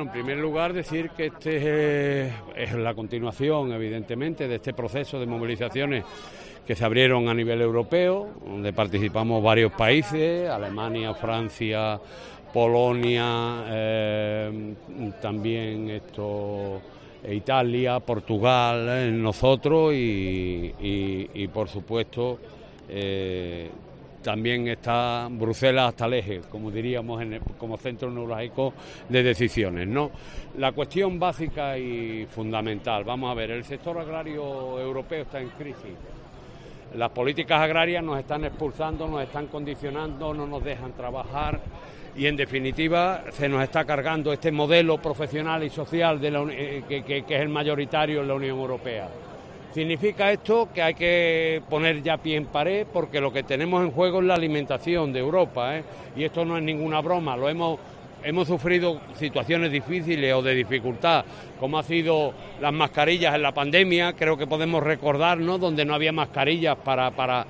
Bueno, en primer lugar decir que este es la continuación, evidentemente, de este proceso de movilizaciones que se abrieron a nivel europeo, donde participamos varios países, Alemania, Francia, Polonia, también Italia, Portugal, nosotros y por supuesto también está Bruselas hasta el eje, como diríamos, como centro neurálgico de decisiones, ¿no? La cuestión básica y fundamental, vamos a ver, el sector agrario europeo está en crisis. Las políticas agrarias nos están expulsando, nos están condicionando, no nos dejan trabajar y en definitiva se nos está cargando este modelo profesional y social que es el mayoritario en la Unión Europea. Significa esto que hay que poner ya pie en pared porque lo que tenemos en juego es la alimentación de Europa, y esto no es ninguna broma, hemos sufrido situaciones difíciles o de dificultad, como ha sido las mascarillas en la pandemia, creo que podemos recordarnos, donde no había mascarillas para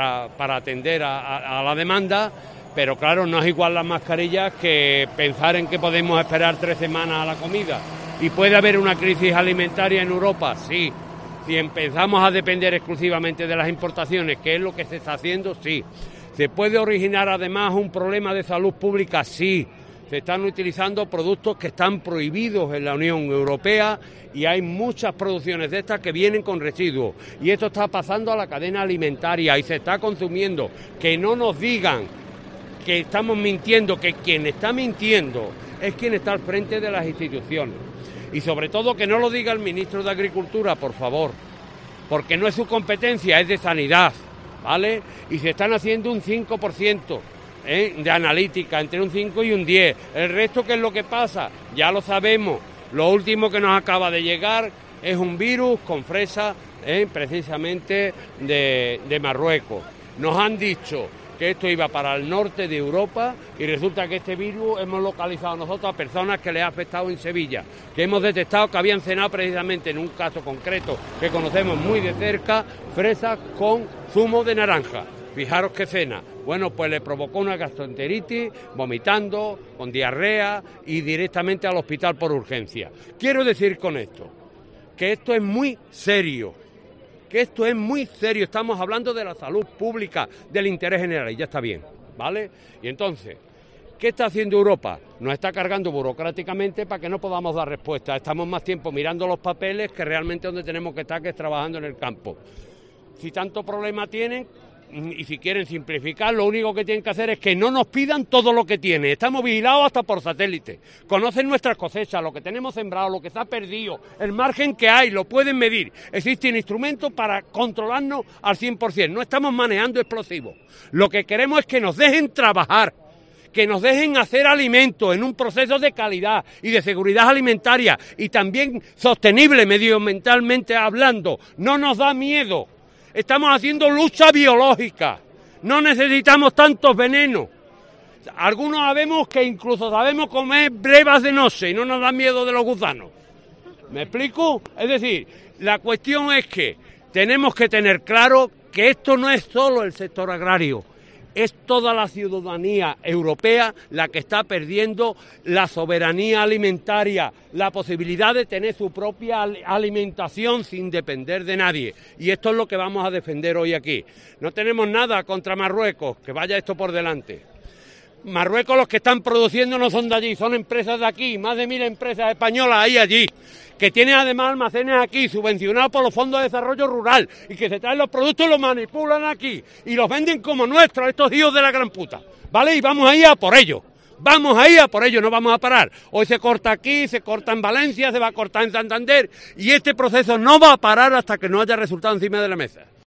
atender a la demanda, pero claro, no es igual las mascarillas que pensar en que podemos esperar 3 semanas a la comida. ¿Y puede haber una crisis alimentaria en Europa? Sí. Si empezamos a depender exclusivamente de las importaciones, que es lo que se está haciendo, sí. ¿Se puede originar además un problema de salud pública? Sí. Se están utilizando productos que están prohibidos en la Unión Europea y hay muchas producciones de estas que vienen con residuos. Y esto está pasando a la cadena alimentaria y se está consumiendo. Que no nos digan que estamos mintiendo, que quien está mintiendo es quien está al frente de las instituciones. Y sobre todo que no lo diga el ministro de Agricultura, por favor, porque no es su competencia, es de Sanidad, ¿vale? Y se están haciendo un 5% de analítica, entre un 5 y un 10. El resto, ¿qué es lo que pasa? Ya lo sabemos. Lo último que nos acaba de llegar es un virus con fresa, precisamente de Marruecos. Nos han dicho que esto iba para el norte de Europa y resulta que este virus hemos localizado nosotros a personas que les ha afectado en Sevilla, que hemos detectado que habían cenado precisamente en un caso concreto que conocemos muy de cerca, fresas con zumo de naranja. Fijaros qué cena. Bueno, pues le provocó una gastroenteritis, vomitando, con diarrea y directamente al hospital por urgencia. Quiero decir con esto que esto es muy serio. Estamos hablando de la salud pública, del interés general, y ya está bien, ¿vale? Y entonces, ¿qué está haciendo Europa? Nos está cargando burocráticamente para que no podamos dar respuesta. Estamos más tiempo mirando los papeles que realmente donde tenemos que estar, que es trabajando en el campo. Si tanto problema tienen, y si quieren simplificar, lo único que tienen que hacer es que no nos pidan todo lo que tienen. Estamos vigilados hasta por satélite. Conocen nuestras cosechas, lo que tenemos sembrado, lo que se ha perdido, el margen que hay, lo pueden medir. Existen instrumentos para controlarnos al 100%. No estamos manejando explosivos. Lo que queremos es que nos dejen trabajar, que nos dejen hacer alimentos en un proceso de calidad y de seguridad alimentaria y también sostenible medioambientalmente hablando. No nos da miedo. Estamos haciendo lucha biológica, no necesitamos tantos venenos. Algunos sabemos que incluso sabemos comer brevas de noche y no nos da miedo de los gusanos. ¿Me explico? Es decir, la cuestión es que tenemos que tener claro que esto no es solo el sector agrario, es toda la ciudadanía europea la que está perdiendo la soberanía alimentaria, la posibilidad de tener su propia alimentación sin depender de nadie. Y esto es lo que vamos a defender hoy aquí. No tenemos nada contra Marruecos, que vaya esto por delante. Marruecos, los que están produciendo no son de allí, son empresas de aquí, más de 1000 empresas españolas hay allí, que tienen además almacenes aquí, subvencionados por los fondos de desarrollo rural, y que se traen los productos y los manipulan aquí, y los venden como nuestros, estos hijos de la gran puta, ¿vale? Y vamos a ir a por ellos, no vamos a parar. Hoy se corta aquí, se corta en Valencia, se va a cortar en Santander, y este proceso no va a parar hasta que no haya resultado encima de la mesa.